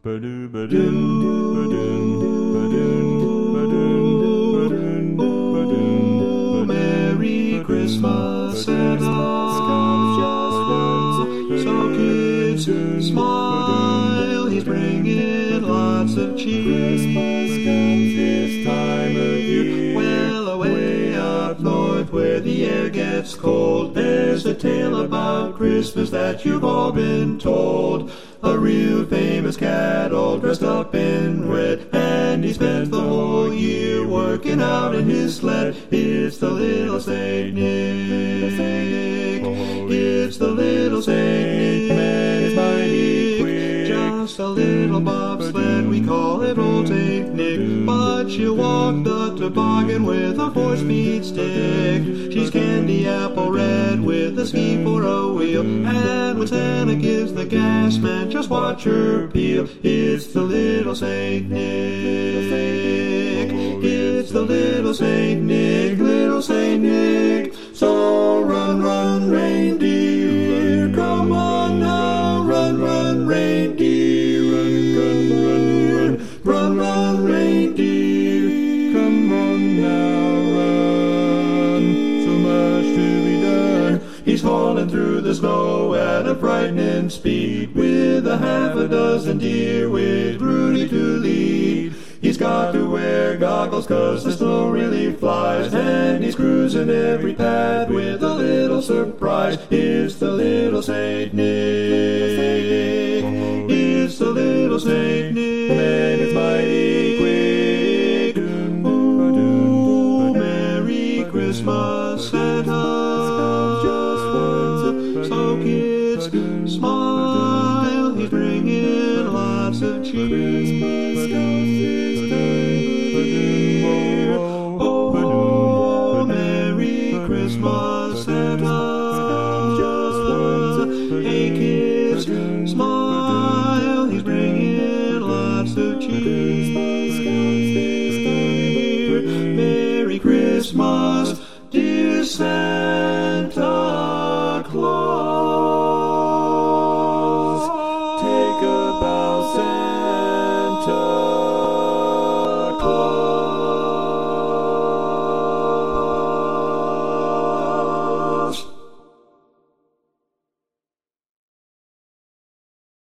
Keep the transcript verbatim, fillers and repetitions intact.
Ba-doo, ba-doon, ba-doon, ba-doon, ba-doon, ba-doon, ba-doon. Merry Christmas, Santa. So kids, smile. He's bringing lots of cheer. Christmas comes this time of year. Well, away up north where the air gets cold, there's a tale about Christmas that you've all been told. A real famous cat all dressed up in red, and he spent the whole year working out in his sled. It's the little Saint Nick. It's the little Saint Nick. Man is mighty quick. Just a little bobsled, we call it Old Saint Nick. But she'll walk the toboggan with a four-speed stick. She's candy apple red with a ski for a wheel. And when Santa gives the gas, man, just watch her peel. It's the little Saint Nick. It's the little Saint Nick, little Saint Nick. So run, run, reindeer. Come on now, run, run, reindeer. Run, run, run, run, run, run, reindeer. Come on now, run. So much to be done. He's hauling through the snow at a frightening speed, with a half a dozen deer with Rudy to lead. He's got to wear goggles 'cause the snow really flies, and he's cruising every pad with a little surprise. It's the little Saint Nick. It's the little Saint Nick. Man is mighty quick. Oh, Merry Christmas, Santa. So kids, smile. He's bringing lots of cheer. Oh, Merry Christmas, Santa. Hey kids, smile. He's bringing lots of cheer. Merry Christmas, dear Santa.